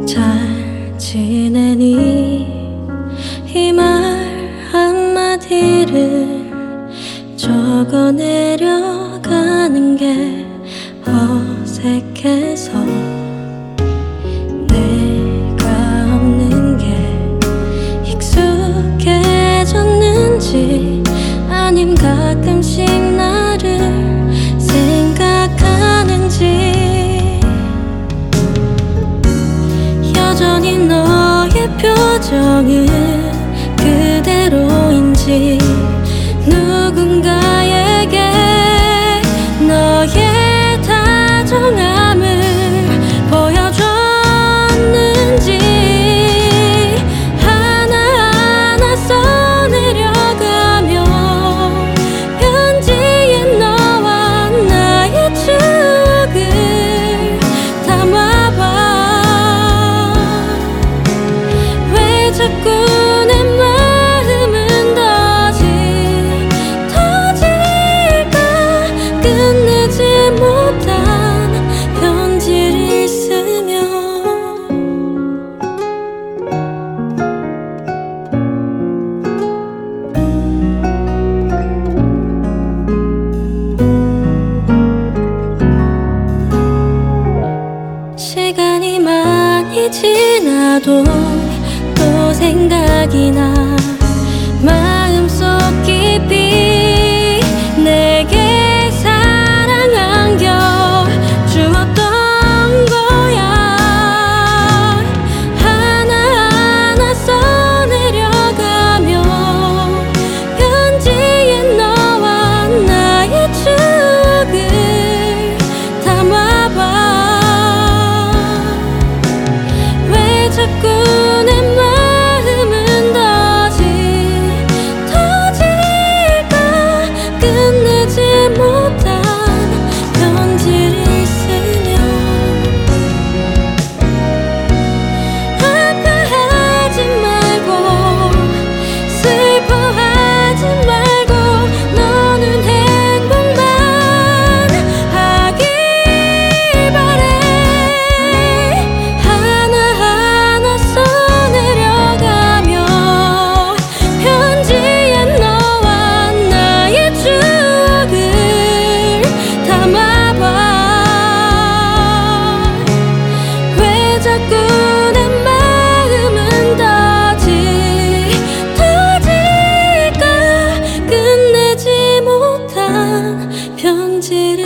잘 지내니? 이 말 한마디를 적어 내려가는 게 어색해서 내가 없는 게 익숙해졌는지 아님 가끔씩 나를 생각하는지 여전히 너의 표정은 그대로인지 누군가에게 너의 다정함을 보여줬는지 하나하나 써내려가며 편지에 너와 나의 추억을 담아봐. 왜 자꾸 내 마음은 터질까? 끝내지 못한 편지를 쓰며 시간이 많이 지나도 또 생각이 나. 마음속 깊이 내게 사랑 안겨주었던 거야. 하나하나 써내려가며 편지에 너와 나의 추억을 담아봐. 왜 자꾸 내 마음은 터질까? 끝내지 못한 편지를 쓰며 아파하지 말고 슬퍼하지 말고 너는 행복만 하길 바래. 하나하나 써내려가며 편지에 너와 나의 추억을 담아봐. 왜 자꾸 내 마음은 터질까? 끝내지 못한 편지를